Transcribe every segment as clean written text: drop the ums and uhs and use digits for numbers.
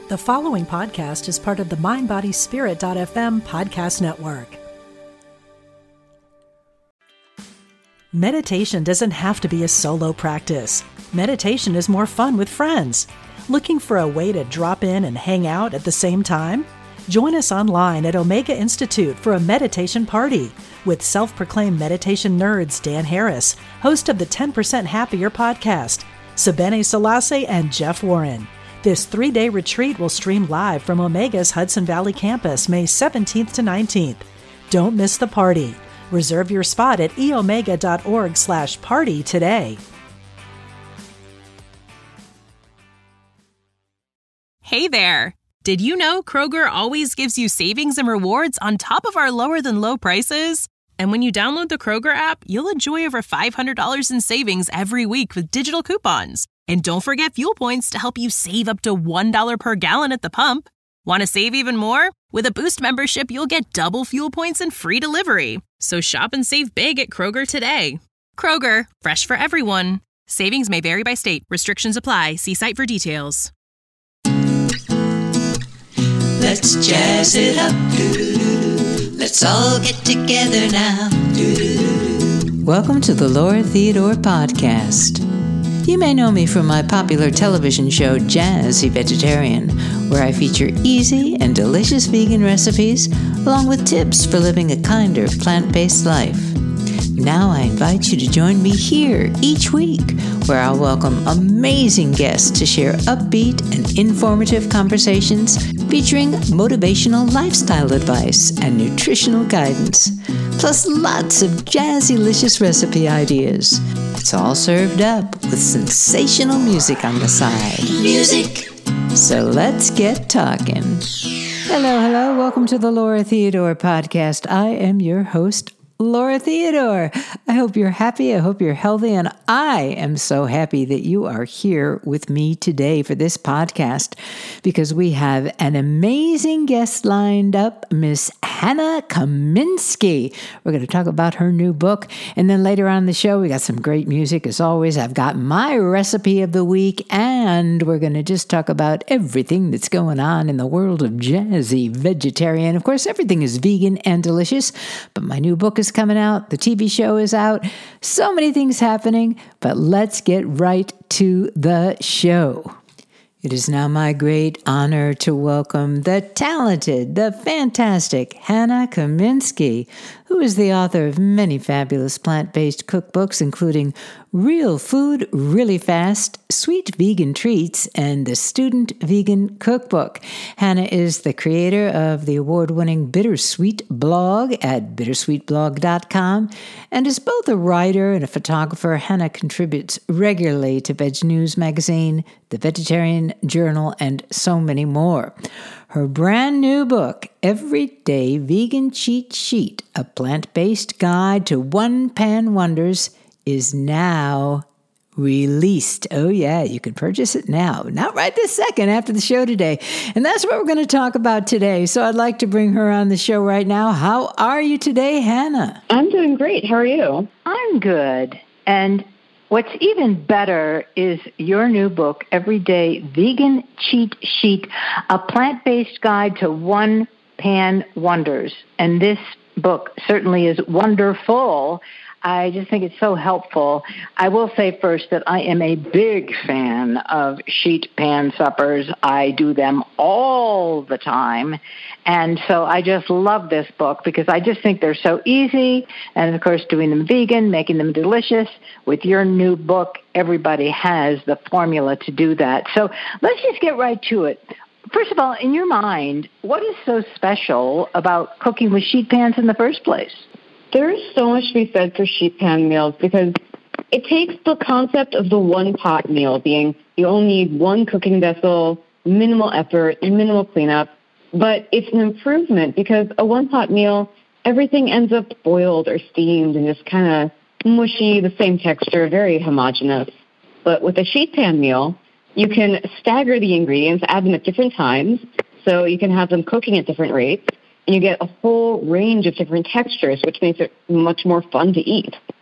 The following podcast is part of the MindBodySpirit.fm podcast network. Meditation doesn't have to be a solo practice. Meditation is more fun with friends. Looking for a way to drop in and hang out at the same time? Join us online at Omega Institute for a meditation party with self-proclaimed meditation nerds Dan Harris, host of the 10% Happier podcast, Sebene Selassie, and Jeff Warren. This 3-day retreat will stream live from Omega's Hudson Valley campus May 17th to 19th. Don't miss the party. Reserve your spot at eomega.org/party today. Hey there! Did you know Kroger always gives you savings and rewards on top of our lower than low prices? And when you download the Kroger app, you'll enjoy over $500 in savings every week with digital coupons. And don't forget fuel points to help you save up to $1 per gallon at the pump. Want to save even more? With a Boost membership, you'll get double fuel points and free delivery. So shop and save big at Kroger today. Kroger, fresh for everyone. Savings may vary by state. Restrictions apply. See site for details. Let's jazz it up. Let's all get together now. Welcome to the Laura Theodore Podcast. You may know me from my popular television show, Jazzy Vegetarian, where I feature easy and delicious vegan recipes, along with tips for living a kinder, plant-based life. Now I invite you to join me here each week, where I'll welcome amazing guests to share upbeat and informative conversations featuring motivational lifestyle advice and nutritional guidance, plus lots of jazzy-licious recipe ideas. It's all served up with sensational music on the side. Music! So let's get talking. Hello. Welcome to the Laura Theodore Podcast. I am your host, Laura Theodore. I hope you're happy. I hope you're healthy. And I am so happy that you are here with me today for this podcast because we have an amazing guest lined up, Miss Hannah Kaminsky. We're going to talk about her new book. And then later on in the show, we got some great music. As always, I've got my recipe of the week, and we're going to just talk about everything that's going on in the world of Jazzy Vegetarian. Of course, everything is vegan and delicious, but my new book is coming out. The TV show is out. So many things happening, but let's get right to the show. It is now my great honor to welcome the talented, the fantastic Hannah Kaminsky, who is the author of many fabulous plant-based cookbooks, including Real Food Really Fast, Sweet Vegan Treats, and the Student Vegan Cookbook. Hannah is the creator of the award-winning Bittersweet blog at bittersweetblog.com and is both a writer and a photographer. Hannah contributes regularly to Veg News magazine, the Vegetarian Journal, and so many more. Her brand new book, Everyday Vegan Cheat Sheet, a plant-based guide to one-pan wonders, is now released. Oh yeah, you can purchase it now. Not right this second after the show today. And that's what we're going to talk about today. So I'd like to bring her on the show right now. How are you today, Hannah? I'm doing great. How are you? I'm good. And what's even better is your new book, Everyday Vegan Cheat Sheet, a plant-based guide to one-pan wonders. And this book certainly is wonderful. I just think it's so helpful. I will say first that I am a big fan of sheet pan suppers. I do them all the time. And so I just love this book because I just think they're so easy. And, of course, doing them vegan, making them delicious. With your new book, everybody has the formula to do that. So let's just get right to it. First of all, in your mind, what is so special about cooking with sheet pans in the first place? There is so much to be said for sheet pan meals because it takes the concept of the one-pot meal, being you only need one cooking vessel, minimal effort, and minimal cleanup. But it's an improvement because a one-pot meal, everything ends up boiled or steamed and just kind of mushy, the same texture, very homogeneous. But with a sheet pan meal, you can stagger the ingredients, add them at different times, so you can have them cooking at different rates. And you get a whole range of different textures, which makes it much more fun to eat.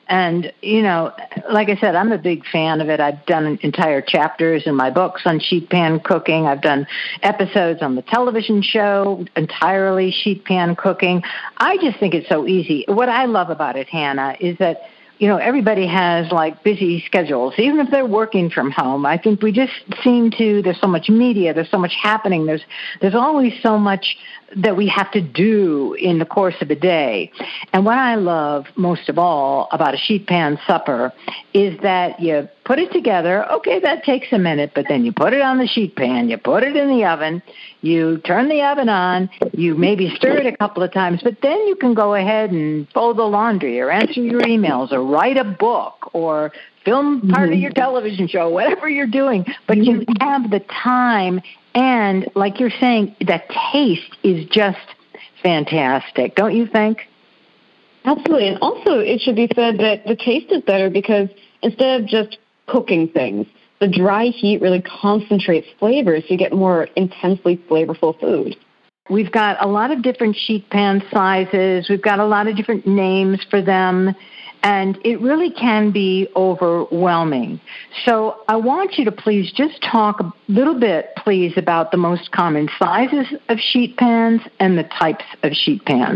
And, like I said, I'm a big fan of it. I've done entire chapters in my books on sheet pan cooking. I've done episodes on the television show, entirely sheet pan cooking. I just think it's so easy. What I love about it, Hannah, is that everybody has like busy schedules, even if they're working from home. I think we just there's so much media, there's so much happening, there's always so much that we have to do in the course of a day. And what I love most of all about a sheet pan supper is that you put it together. Okay, that takes a minute, but then you put it on the sheet pan, you put it in the oven, you turn the oven on, you maybe stir it a couple of times, but then you can go ahead and fold the laundry or answer your emails or write a book or film part of your television show, whatever you're doing, but you have the time. And like you're saying, the taste is just fantastic, don't you think? Absolutely. And also it should be said that the taste is better because instead of just cooking things, the dry heat really concentrates flavors so you get more intensely flavorful food. We've got a lot of different sheet pan sizes. We've got a lot of different names for them. And it really can be overwhelming. So I want you to please just talk a little bit, please, about the most common sizes of sheet pans and the types of sheet pans.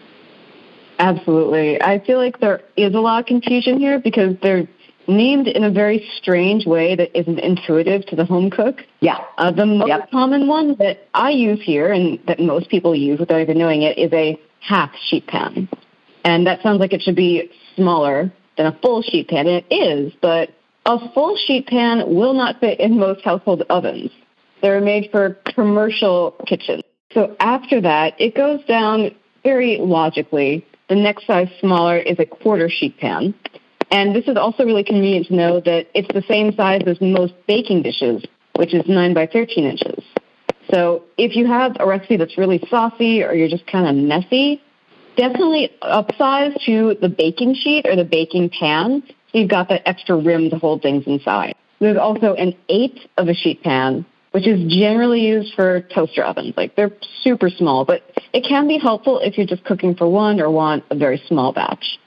Absolutely. I feel like there is a lot of confusion here because they're named in a very strange way that isn't intuitive to the home cook. Yeah. The most common one that I use here and that most people use without even knowing it is a half sheet pan. And that sounds like it should be smaller than a full sheet pan, and it is, but a full sheet pan will not fit in most household ovens. They're made for commercial kitchens. So after that, it goes down very logically. The next size smaller is a quarter sheet pan. And this is also really convenient to know that it's the same size as most baking dishes, which is 9 by 13 inches. So if you have a recipe that's really saucy or you're just kind of messy, definitely upsize to the baking sheet or the baking pan so you've got that extra rim to hold things inside. There's also an 1/8 of a sheet pan, which is generally used for toaster ovens. Like they're super small, but it can be helpful if you're just cooking for one or want a very small batch.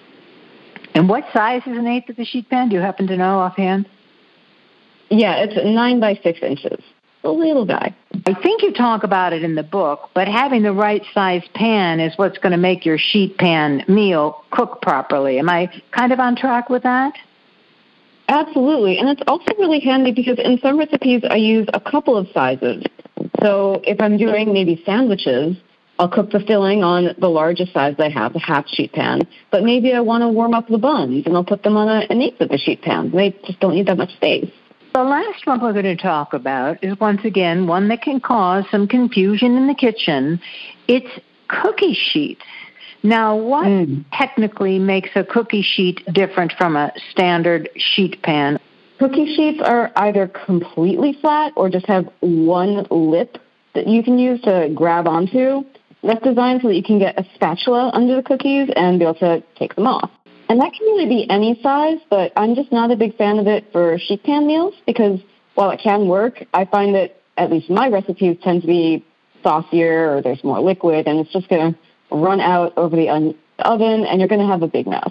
And what size is an 1/8 of the sheet pan? Do you happen to know offhand? Yeah, it's 9 by 6 inches. A little guy. I think you talk about it in the book, but having the right size pan is what's going to make your sheet pan meal cook properly. Am I kind of on track with that? Absolutely. And it's also really handy because in some recipes I use a couple of sizes. So if I'm doing maybe sandwiches, I'll cook the filling on the largest size I have, the half sheet pan. But maybe I want to warm up the buns, and I'll put them on an 1/8 of the sheet pan. They just don't need that much space. The last one we're going to talk about is, once again, one that can cause some confusion in the kitchen. It's cookie sheets. Now, what technically makes a cookie sheet different from a standard sheet pan? Cookie sheets are either completely flat or just have one lip that you can use to grab onto. That's designed so that you can get a spatula under the cookies and be able to take them off. And that can really be any size, but I'm just not a big fan of it for sheet pan meals because while it can work, I find that at least my recipes tend to be saucier or there's more liquid, and it's just going to run out over the oven, and you're going to have a big mess.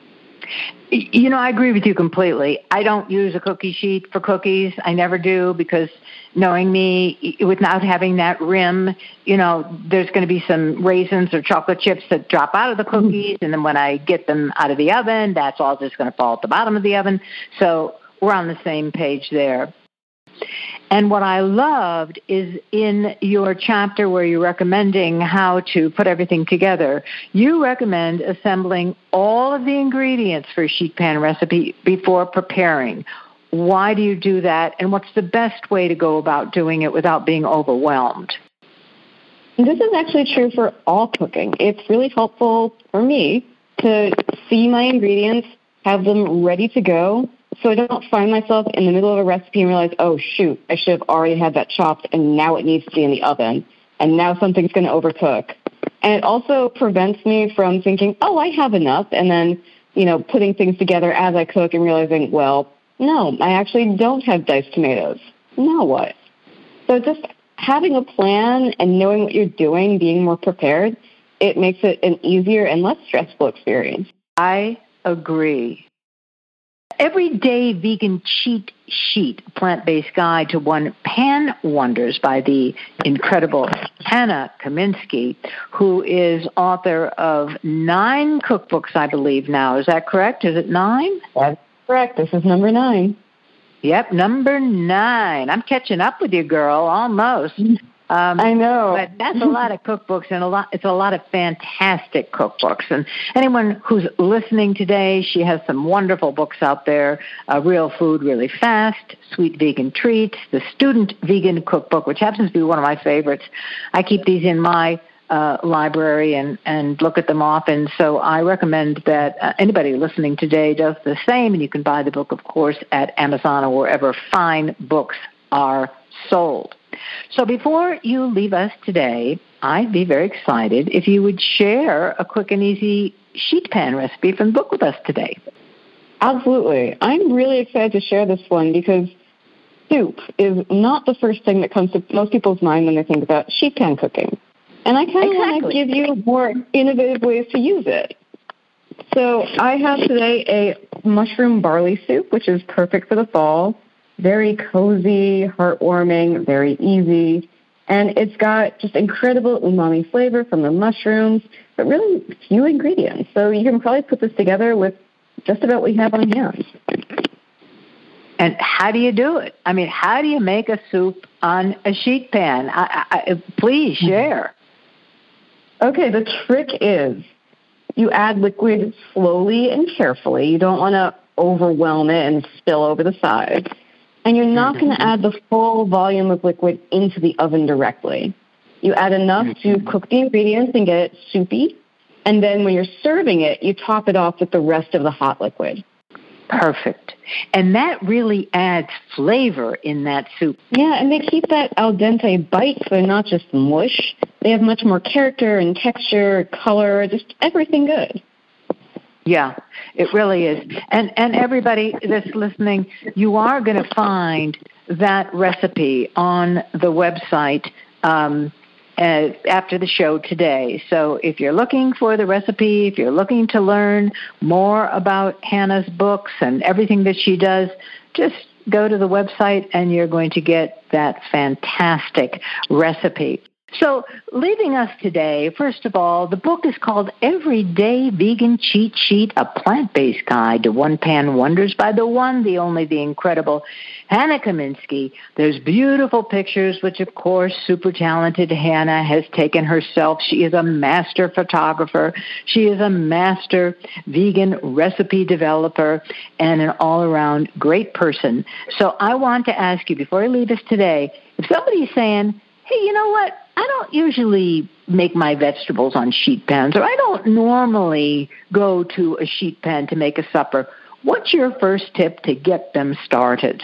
I agree with you completely. I don't use a cookie sheet for cookies. I never do because knowing me, without having that rim, there's going to be some raisins or chocolate chips that drop out of the cookies. And then when I get them out of the oven, that's all just going to fall at the bottom of the oven. So we're on the same page there. And what I loved is in your chapter where you're recommending how to put everything together, you recommend assembling all of the ingredients for a sheet pan recipe before preparing. Why do you do that? And what's the best way to go about doing it without being overwhelmed? This is actually true for all cooking. It's really helpful for me to see my ingredients, have them ready to go, so I don't find myself in the middle of a recipe and realize, oh, shoot, I should have already had that chopped, and now it needs to be in the oven, and now something's going to overcook. And it also prevents me from thinking, oh, I have enough, and then, putting things together as I cook and realizing, well, no, I actually don't have diced tomatoes. Now what? So just having a plan and knowing what you're doing, being more prepared, it makes it an easier and less stressful experience. I agree. Everyday Vegan Cheat Sheet, Plant-Based Guide to One Pan Wonders by the incredible Hannah Kaminsky, who is author of 9 cookbooks, I believe now. Is that correct? Is it 9? That's correct. This is number 9. Yep, number 9. I'm catching up with you, girl, almost. I know. But that's a lot of cookbooks, and it's a lot of fantastic cookbooks. And anyone who's listening today, she has some wonderful books out there, Real Food Really Fast, Sweet Vegan Treats, the Student Vegan Cookbook, which happens to be one of my favorites. I keep these in my library and look at them often. So I recommend that anybody listening today does the same, and you can buy the book, of course, at Amazon or wherever fine books are sold. So before you leave us today, I'd be very excited if you would share a quick and easy sheet pan recipe from the book with us today. Absolutely. I'm really excited to share this one because soup is not the first thing that comes to most people's mind when they think about sheet pan cooking. And I kind of want to give you more innovative ways to use it. So I have today a mushroom barley soup, which is perfect for the fall. Very cozy, heartwarming, very easy. And it's got just incredible umami flavor from the mushrooms, but really few ingredients. So you can probably put this together with just about what you have on hand. And how do you do it? I mean, how do you make a soup on a sheet pan? Please share. Okay, the trick is you add liquid slowly and carefully. You don't want to overwhelm it and spill over the sides. And you're not going to add the full volume of liquid into the oven directly. You add enough to cook the ingredients and get it soupy. And then when you're serving it, you top it off with the rest of the hot liquid. Perfect. And that really adds flavor in that soup. Yeah, and they keep that al dente bite, so they're not just mush. They have much more character and texture, color, just everything good. Yeah, it really is. And everybody that's listening, you are going to find that recipe on the website after the show today. So if you're looking for the recipe, if you're looking to learn more about Hannah's books and everything that she does, just go to the website and you're going to get that fantastic recipe. So leaving us today, first of all, the book is called Everyday Vegan Cheat Sheet, a Plant-Based Guide to One Pan Wonders by the one, the only, the incredible Hannah Kaminsky. There's beautiful pictures, which, of course, super talented Hannah has taken herself. She is a master photographer. She is a master vegan recipe developer and an all-around great person. So I want to ask you, before I leave us today, if somebody's saying, hey, you know what? I don't usually make my vegetables on sheet pans, or I don't normally go to a sheet pan to make a supper. What's your first tip to get them started?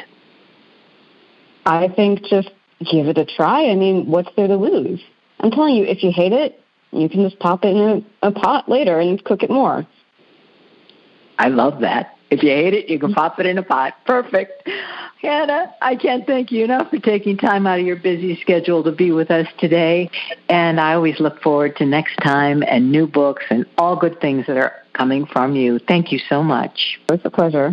I think just give it a try. I mean, what's there to lose? I'm telling you, if you hate it, you can just pop it in a pot later and cook it more. I love that. If you hate it, you can pop it in a pot. Perfect. Hannah, I can't thank you enough for taking time out of your busy schedule to be with us today. And I always look forward to next time and new books and all good things that are coming from you. Thank you so much. It's a pleasure.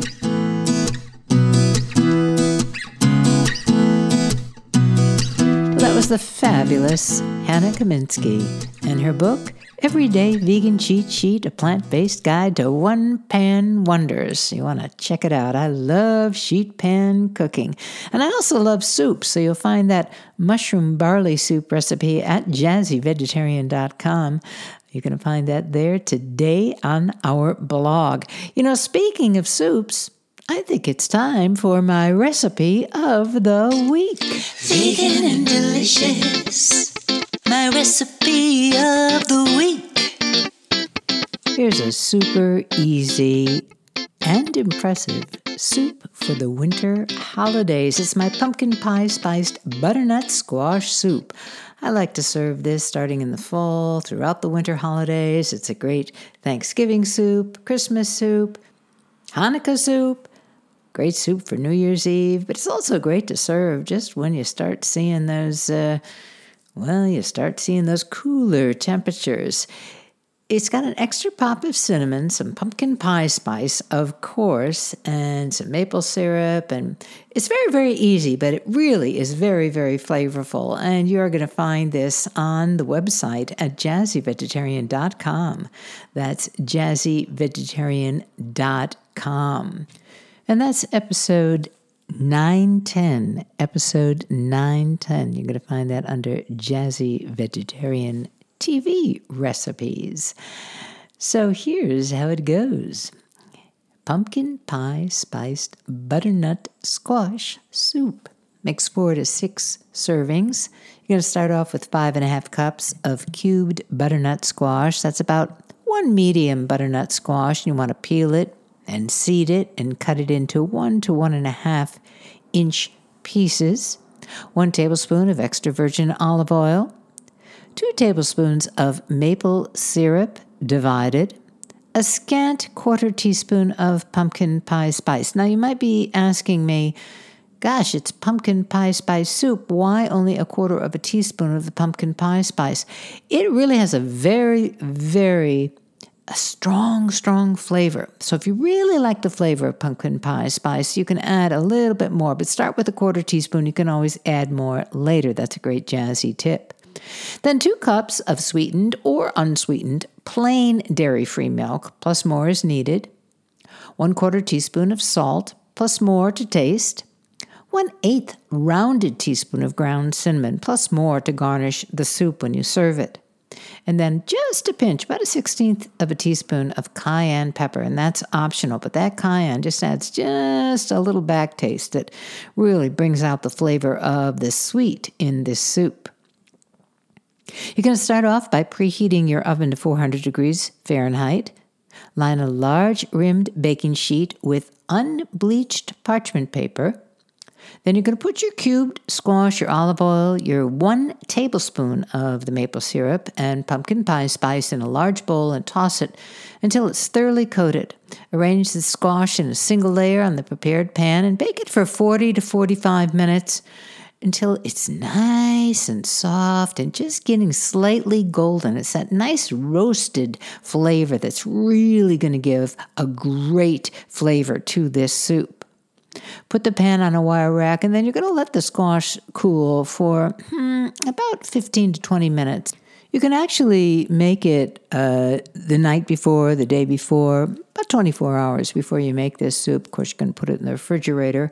Well, that was the fabulous Hannah Kaminsky and her book, Everyday Vegan Cheat Sheet, a Plant-Based Guide to One Pan Wonders. You want to check it out. I love sheet pan cooking. And I also love soup, so you'll find that mushroom barley soup recipe at jazzyvegetarian.com. You can find that there today on our blog. You know, speaking of soups, I think it's time for my recipe of the week. Vegan and delicious. My recipe of the week. Here's a super easy and impressive soup for the winter holidays. It's my pumpkin pie spiced butternut squash soup. I like to serve this starting in the fall, throughout the winter holidays. It's a great Thanksgiving soup, Christmas soup, Hanukkah soup, great soup for New Year's Eve. But it's also great to serve just when you start seeing those cooler temperatures. It's got an extra pop of cinnamon, some pumpkin pie spice, of course, and some maple syrup. And it's very, very easy, but it really is very, very flavorful. And you're going to find this on the website at jazzyvegetarian.com. That's jazzyvegetarian.com. And that's episode 910. Episode 910. You're going to find that under Jazzy Vegetarian TV recipes. So here's how it goes. Pumpkin pie spiced butternut squash soup. Mix 4 to 6 servings. You're going to start off with 5.5 cups of cubed butternut squash. That's about 1 medium butternut squash. You want to peel it and seed it and cut it into 1 to 1.5 inch pieces. 1 tablespoon of extra virgin olive oil. 2 tablespoons of maple syrup divided, a scant 1/4 teaspoon of pumpkin pie spice. Now you might be asking me, gosh, it's pumpkin pie spice soup. Why only 1/4 teaspoon of the pumpkin pie spice? It really has a very, very strong flavor. So if you really like the flavor of pumpkin pie spice, you can add a little bit more, but start with 1/4 teaspoon. You can always add more later. That's a great jazzy tip. Then 2 cups of sweetened or unsweetened plain dairy-free milk, plus more is needed. 1/4 teaspoon of salt, plus more to taste. 1/8 rounded teaspoon of ground cinnamon, plus more to garnish the soup when you serve it. And then just a pinch, about 1/16 teaspoon of cayenne pepper, and that's optional, but that cayenne just adds just a little back taste that really brings out the flavor of the sweet in this soup. You're going to start off by preheating your oven to 400 degrees Fahrenheit. Line a large rimmed baking sheet with unbleached parchment paper. Then you're going to put your cubed squash, your olive oil, your 1 tablespoon of the maple syrup, and pumpkin pie spice in a large bowl and toss it until it's thoroughly coated. Arrange the squash in a single layer on the prepared pan and bake it for 40 to 45 minutes. Until it's nice and soft and just getting slightly golden. It's that nice roasted flavor that's really going to give a great flavor to this soup. Put the pan on a wire rack, and then you're going to let the squash cool for about 15 to 20 minutes. You can actually make it the night before, the day before, about 24 hours before you make this soup. Of course, you can put it in the refrigerator,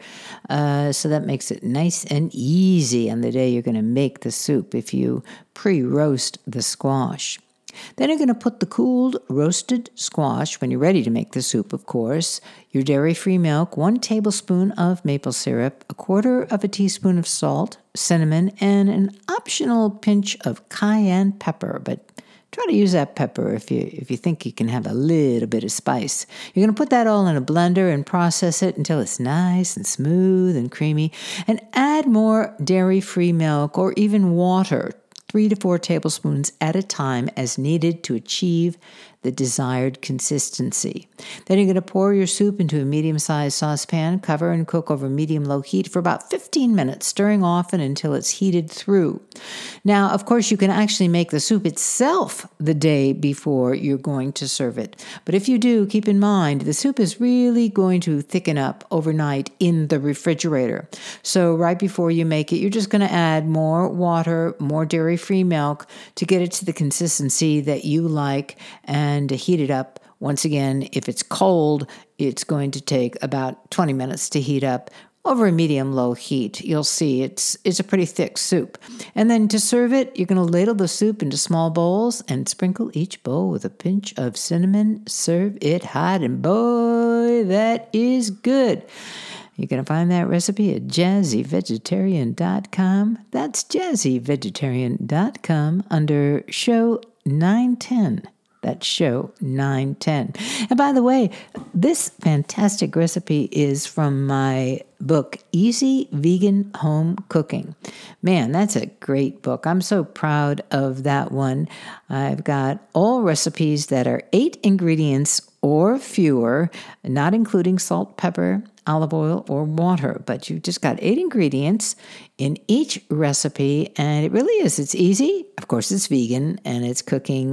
so that makes it nice and easy on the day you're going to make the soup if you pre-roast the squash. Then you're going to put the cooled roasted squash, when you're ready to make the soup, of course, your dairy-free milk, 1 tablespoon of maple syrup, 1/4 teaspoon of salt, cinnamon, and an optional pinch of cayenne pepper, but try to use that pepper if you think you can have a little bit of spice. You're going to put that all in a blender and process it until it's nice and smooth and creamy, and add more dairy-free milk or even water, 3 to 4 tablespoons at a time as needed to achieve the desired consistency. Then you're going to pour your soup into a medium-sized saucepan, cover and cook over medium-low heat for about 15 minutes, stirring often until it's heated through. Now, of course, you can actually make the soup itself the day before you're going to serve it. But if you do, keep in mind, the soup is really going to thicken up overnight in the refrigerator. So right before you make it, you're just going to add more water, more dairy-free milk to get it to the consistency that you like, and to heat it up. Once again, if it's cold, it's going to take about 20 minutes to heat up over a medium-low heat. You'll see it's a pretty thick soup. And then to serve it, you're going to ladle the soup into small bowls and sprinkle each bowl with a pinch of cinnamon. Serve it hot, and boy, that is good. You're going to find that recipe at jazzyvegetarian.com. That's jazzyvegetarian.com under show 910. That's show 910. And by the way, this fantastic recipe is from my book, Easy Vegan Home Cooking. Man, that's a great book. I'm so proud of that one. I've got all recipes that are 8 ingredients or fewer, not including salt, pepper, olive oil, or water. But you've just got 8 ingredients in each recipe, and it really is. It's easy. Of course, it's vegan, and it's cooking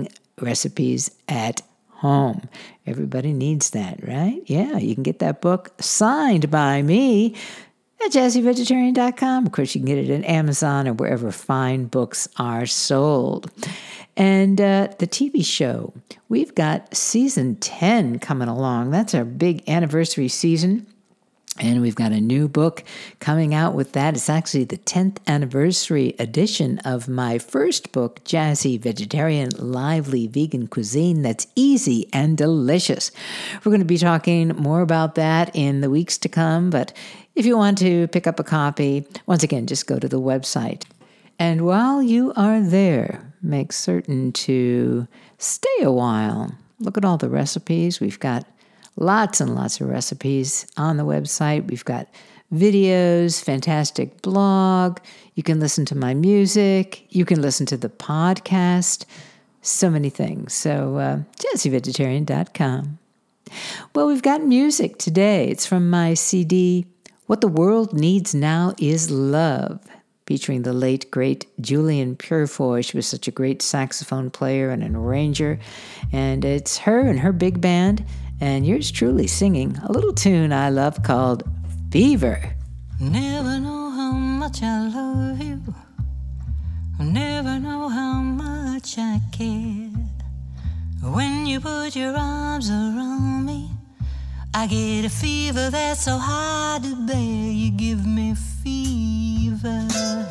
recipes at home. Everybody needs that, right? Yeah, you can get that book signed by me at jazzyvegetarian.com. Of course, you can get it at Amazon or wherever fine books are sold. And the TV show, we've got season 10 coming along. That's our big anniversary season. And we've got a new book coming out with that. It's actually the 10th anniversary edition of my first book, Jazzy Vegetarian Lively Vegan Cuisine That's Easy and Delicious. We're going to be talking more about that in the weeks to come, but if you want to pick up a copy, once again, just go to the website. And while you are there, make certain to stay a while. Look at all the recipes. We've got lots and lots of recipes on the website. We've got videos, fantastic blog. You can listen to my music. You can listen to the podcast. So many things. So jazzyvegetarian.com. Well, we've got music today. It's from my CD, What the World Needs Now Is Love, featuring the late, great Julian Purefoy. She was such a great saxophone player and an arranger. And it's her and her big band, and yours truly singing a little tune I love called Fever. Never know how much I love you. Never know how much I care. When you put your arms around me, I get a fever that's so hard to bear. You give me fever.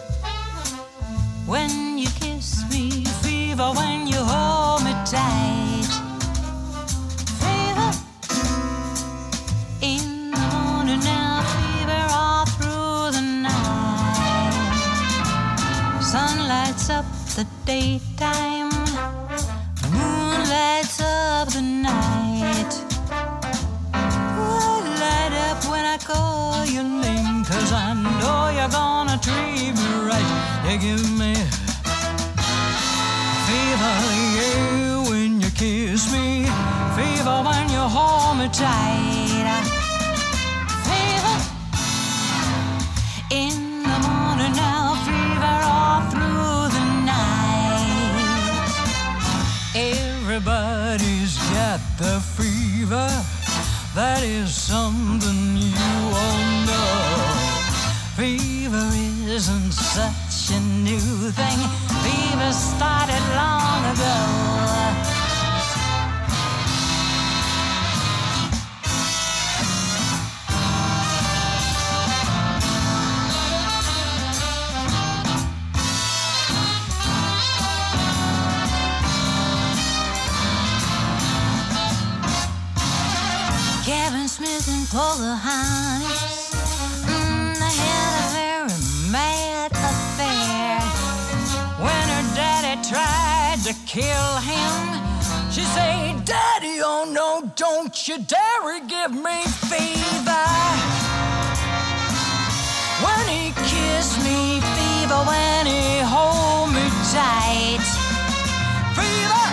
When you kiss me, fever. When you hold me tight, in the morning now, fever all through the night. Sun lights up the daytime, moon lights up the night. I light up when I call your name, 'cause I know you're gonna treat me right. You give me fever, yeah, when you kiss me, fever when you hold me tight. In the morning now, fever all through the night. Everybody's got the fever. That is something you all know. Fever isn't such a new thing. Fever started long ago. Kevin Smith and Pocahontas, they had a very mad affair. When her daddy tried to kill him, she said, "Daddy, oh no, don't you dare give me fever." When he kissed me, fever. When he hold me tight, fever.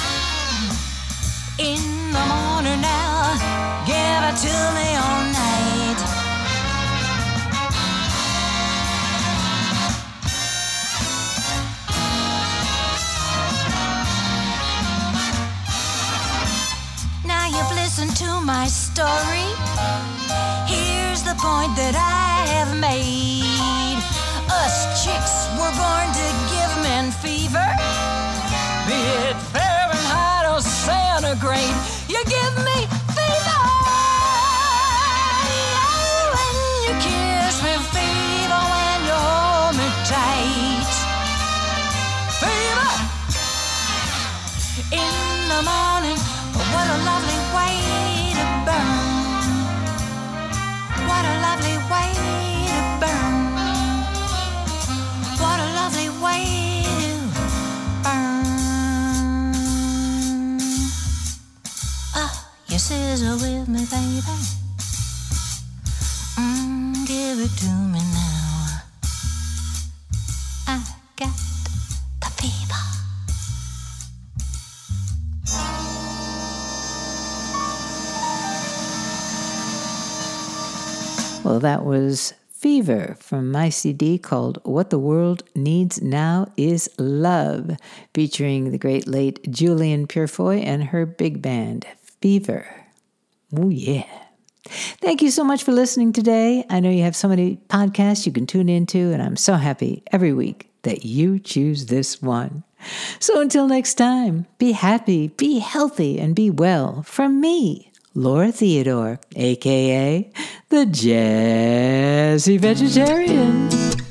In the morning now, give it to me all night. Now you've listened to my story. Here's the point that I have made. Us chicks were born to give men fever. Be it Fahrenheit or centigrade, you give me fever. When you kiss me, fever. When you hold me tight, fever. In the morning, what a lovely way to burn. What a lovely way to burn. What a lovely way to burn. You sizzle with me, baby. Give it to me now. I got the fever. Well, that was Fever from my CD called What the World Needs Now is Love, featuring the great late Julian Purefoy and her big band, Fever. Oh, yeah. Thank you so much for listening today. I know you have so many podcasts you can tune into, and I'm so happy every week that you choose this one. So until next time, be happy, be healthy, and be well. From me, Laura Theodore, a.k.a. the Jazzy Vegetarian.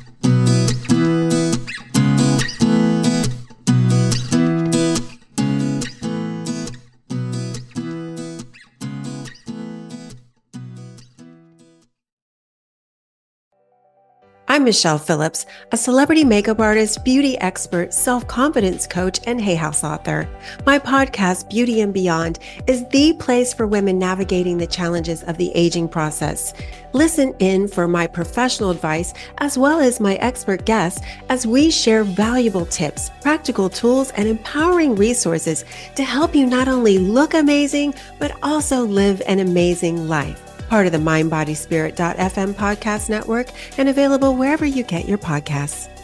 I'm Michelle Phillips, a celebrity makeup artist, beauty expert, self-confidence coach, and Hay House author. My podcast, Beauty and Beyond, is the place for women navigating the challenges of the aging process. Listen in for my professional advice as well as my expert guests as we share valuable tips, practical tools, and empowering resources to help you not only look amazing, but also live an amazing life. Part of the MindBodySpirit.fm podcast network and available wherever you get your podcasts.